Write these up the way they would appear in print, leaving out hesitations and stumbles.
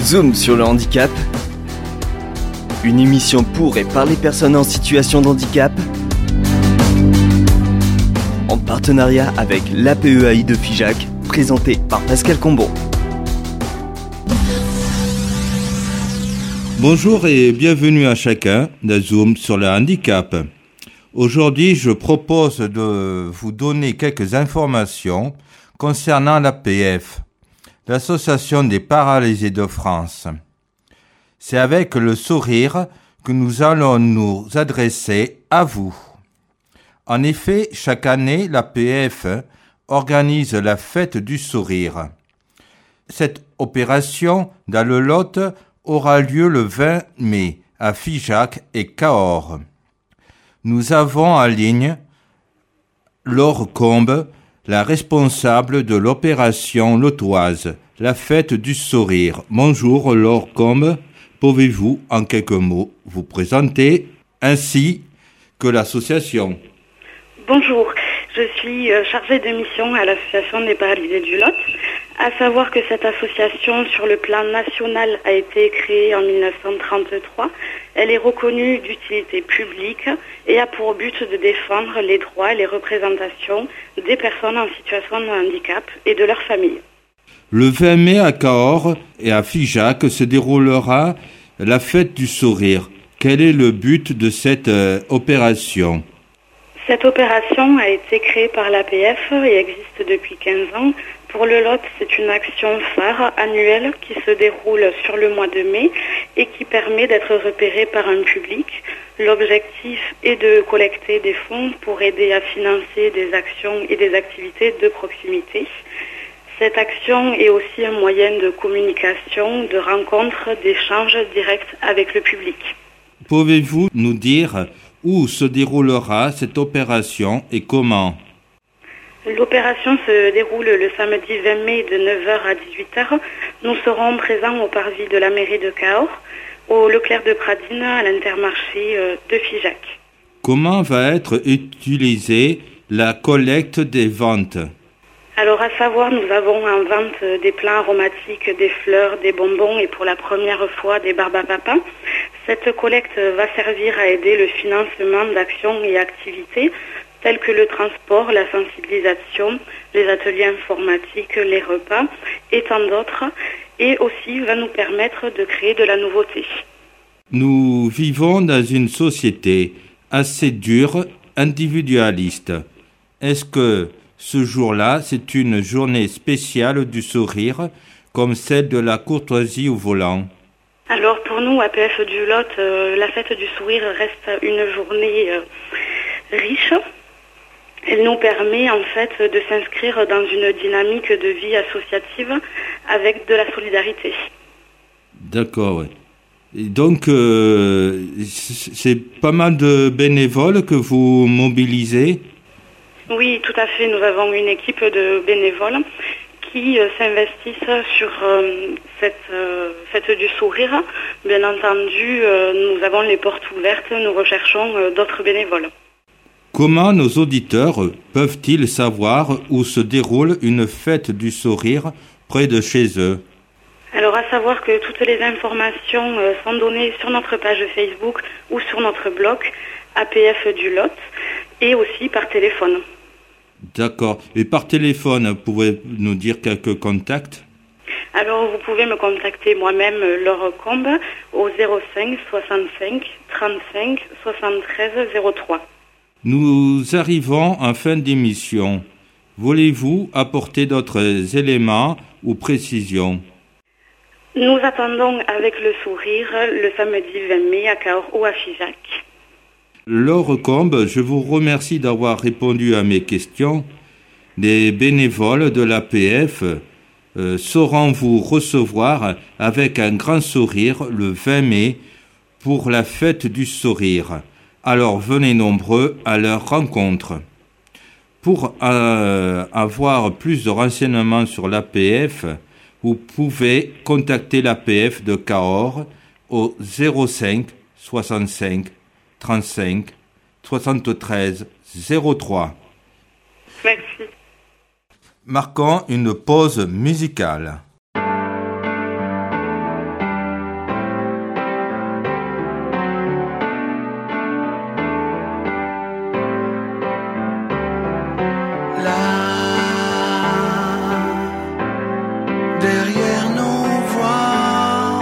Zoom sur le handicap. Une émission pour et par les personnes en situation de handicap. En partenariat avec l'APEAI de Figeac, présenté par Pascal Combon. Bonjour et bienvenue à chacun de Zoom sur le handicap. Aujourd'hui, je propose de vous donner quelques informations concernant l'APF, l'Association des paralysés de France. C'est avec le sourire que nous allons nous adresser à vous. En effet, chaque année, l'APF organise la fête du sourire. Cette opération dans le Lot aura lieu le 20 mai à Figeac et Cahors. Nous avons en ligne Laure Combe, la responsable de l'opération lotoise, la fête du sourire. Bonjour Laure Combe, pouvez-vous en quelques mots vous présenter ainsi que l'association? Bonjour, je suis chargée de mission à l'Association des paralysés du Lot. À savoir que cette association, sur le plan national, a été créée en 1933. Elle est reconnue d'utilité publique et a pour but de défendre les droits et les représentations des personnes en situation de handicap et de leurs familles. Le 20 mai à Cahors et à Figeac se déroulera la fête du sourire. Quel est le but de cette opération? Cette opération a été créée par l'APF et existe depuis 15 ans. Pour le Lot, c'est une action phare annuelle qui se déroule sur le mois de mai et qui permet d'être repérée par un public. L'objectif est de collecter des fonds pour aider à financer des actions et des activités de proximité. Cette action est aussi un moyen de communication, de rencontre, d'échange direct avec le public. Pouvez-vous nous dire où se déroulera cette opération et comment? L'opération se déroule le samedi 20 mai de 9h à 18h. Nous serons présents au parvis de la mairie de Cahors, au Leclerc de Pradines, à l'Intermarché de Figeac. Comment va être utilisée la collecte des ventes? Alors, à savoir, nous avons en vente des plants aromatiques, des fleurs, des bonbons et pour la première fois des barbes à papa. Cette collecte va servir à aider le financement d'actions et activités tels que le transport, la sensibilisation, les ateliers informatiques, les repas et tant d'autres, et aussi va nous permettre de créer de la nouveauté. Nous vivons dans une société assez dure, individualiste. Est-ce que ce jour-là, c'est une journée spéciale du sourire, comme celle de la courtoisie au volant? Alors pour nous, APF du Lot, la fête du sourire reste une journée riche. Elle nous permet en fait de s'inscrire dans une dynamique de vie associative avec de la solidarité. D'accord, oui. Et donc, c'est pas mal de bénévoles que vous mobilisez? Oui, tout à fait. Nous avons une équipe de bénévoles qui s'investissent sur cette fête du sourire. Bien entendu, nous avons les portes ouvertes, nous recherchons d'autres bénévoles. Comment nos auditeurs peuvent-ils savoir où se déroule une fête du sourire près de chez eux? Alors, à savoir que toutes les informations sont données sur notre page Facebook ou sur notre blog APF du Lot et aussi par téléphone. D'accord. Et par téléphone, pouvez-vous nous dire quelques contacts? Alors, vous pouvez me contacter moi-même, Laure Combe, au 05 65 35 73 03. Nous arrivons en fin d'émission. Voulez-vous apporter d'autres éléments ou précisions? Nous attendons avec le sourire le samedi 20 mai à Cahors ou à Figeac. Laure Combe, je vous remercie d'avoir répondu à mes questions. Les bénévoles de l'APF sauront vous recevoir avec un grand sourire le 20 mai pour la fête du sourire. Alors venez nombreux à leur rencontre. Pour avoir plus de renseignements sur l'APF, vous pouvez contacter l'APF de Cahors au 05 65 35 73 03. Merci. Marquons une pause musicale. derrière nos voix.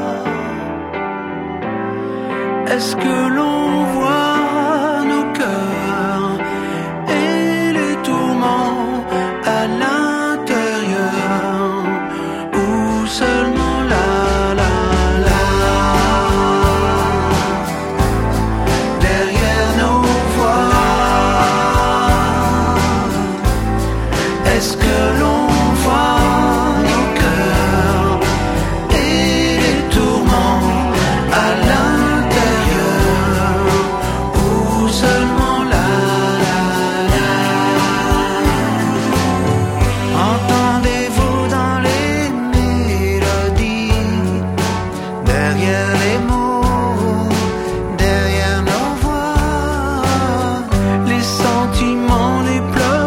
Est-ce que l'on voit nos cœurs et les tourments à l'intérieur, ou seulement là? Est-ce que l'on voit nos cœurs et les tourments à l'intérieur, ou seulement là? Entendez-vous dans les mélodies, derrière les mots, derrière nos voix, les sentiments, les pleurs,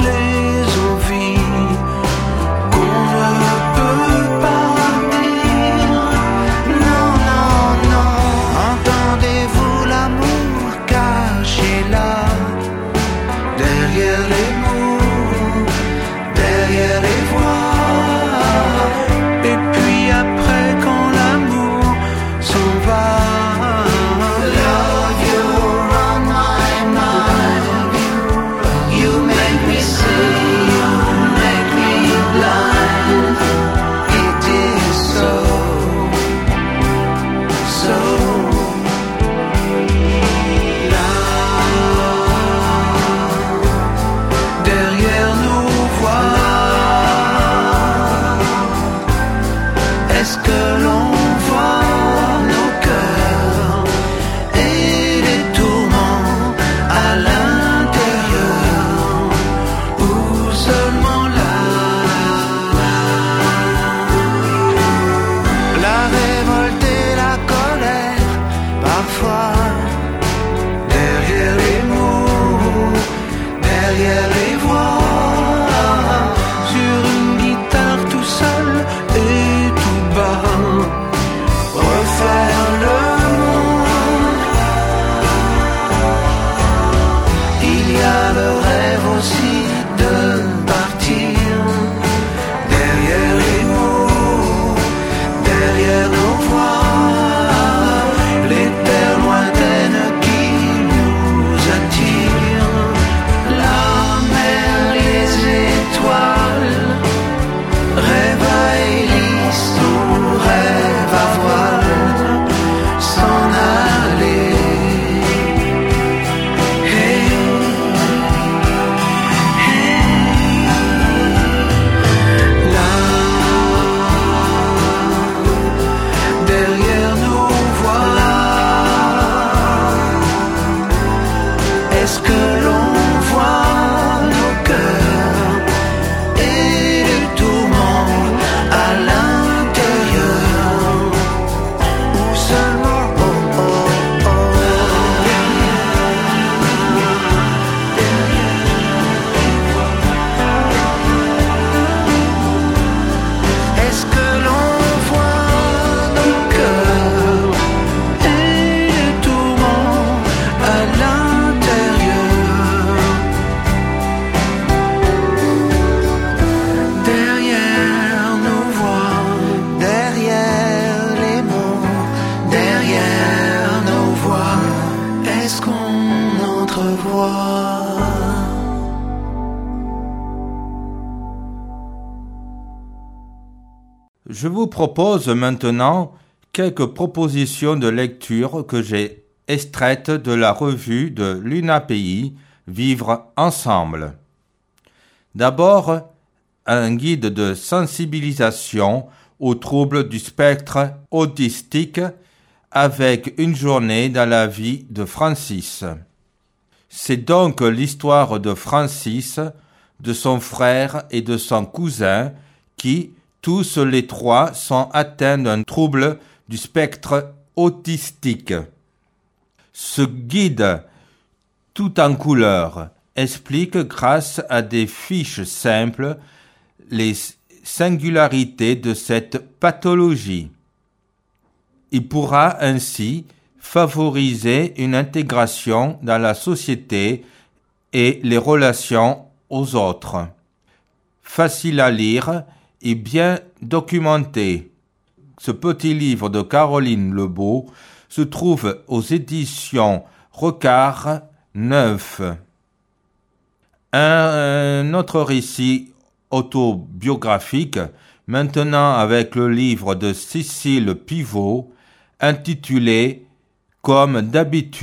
Je vous propose maintenant quelques propositions de lecture que j'ai extraites de la revue de l'UNAPI Vivre ensemble. D'abord, un guide de sensibilisation aux troubles du spectre autistique avec une journée dans la vie de Francis. C'est donc l'histoire de Francis, de son frère et de son cousin qui, tous les trois, sont atteints d'un trouble du spectre autistique. Ce guide, tout en couleurs, explique grâce à des fiches simples les singularités de cette pathologie. Il pourra ainsi favoriser une intégration dans la société et les relations aux autres. Facile à lire et bien documenté. Ce petit livre de Caroline Lebeau se trouve aux éditions Recart 9. Un autre récit autobiographique, maintenant avec le livre de Cécile Pivot, intitulé « Comme d'habitude ».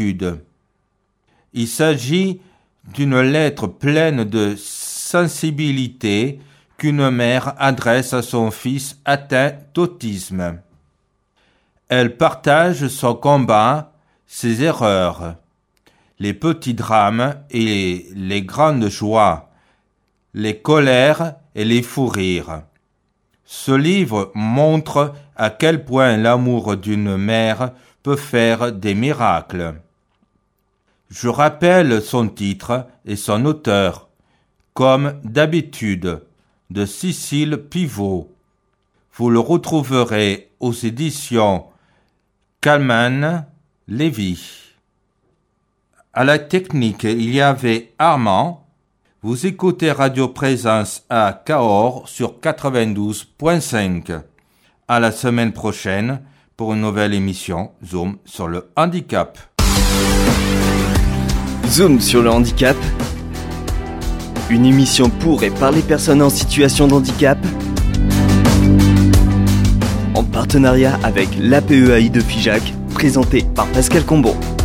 Il s'agit d'une lettre pleine de sensibilité qu'une mère adresse à son fils atteint d'autisme. Elle partage son combat, ses erreurs, les petits drames et les grandes joies, les colères et les fous rires. Ce livre montre à quel point l'amour d'une mère peut faire des miracles. Je rappelle son titre et son auteur, Comme d'habitude, de Cécile Pivot. Vous le retrouverez aux éditions Calman Lévy. À la technique, il y avait Armand. Vous écoutez Radio Présence à Cahors sur 92.5. À la semaine prochaine pour une nouvelle émission Zoom sur le handicap. Zoom sur le handicap. Une émission pour et par les personnes en situation de handicap. En partenariat avec l'APEAI de Figeac, présenté par Pascal Combon.